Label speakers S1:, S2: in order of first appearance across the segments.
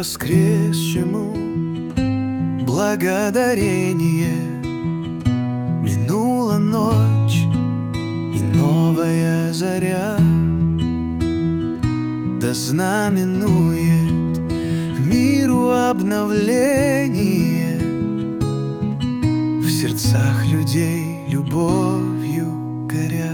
S1: воскресшему благодарение. Минула ночь и новая заря, да знаменует миру обновление, в сердцах людей любовью горя.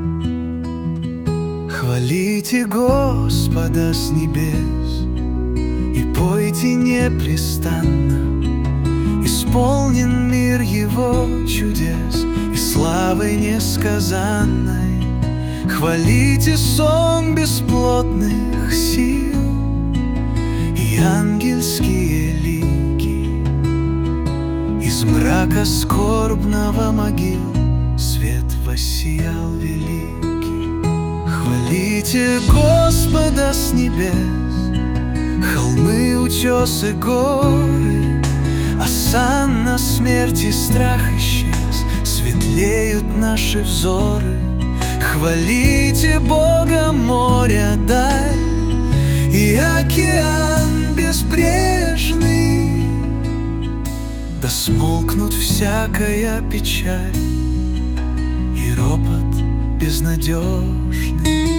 S1: Хвалите Господа с небес и пойте непрестанно. Исполнен мир Его чудес и славой несказанной. Хвалите сон бесплотных сил и ангельские лики. Из мрака скорбного могил свет воссиял великий. Хвалите Господа с небес, холмы, утесы, горы. Осанна смерти, страх исчез, светлеют наши взоры. Хвалите Бога, моря даль и океан безбрежный. Да смолкнут всякая печаль и ропот безнадежный.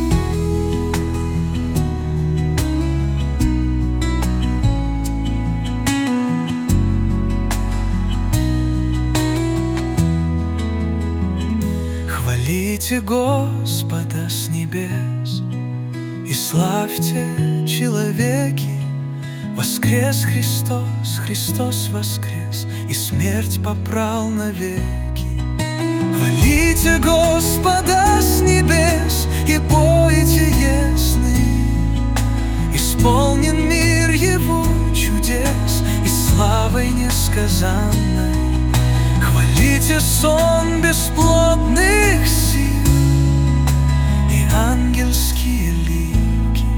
S1: Хвалите Господа с небес и славьте, человеки. Воскрес Христос, Христос воскрес, и смерть попрал навеки. Хвалите Господа с небес и пойте ясный. Исполнен мир Его чудес и славой несказанной. Хвалите сон бесплотных сил и ангельские лики.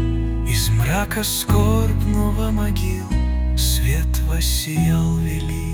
S1: Из мрака скорбного могил свет воссиял великий.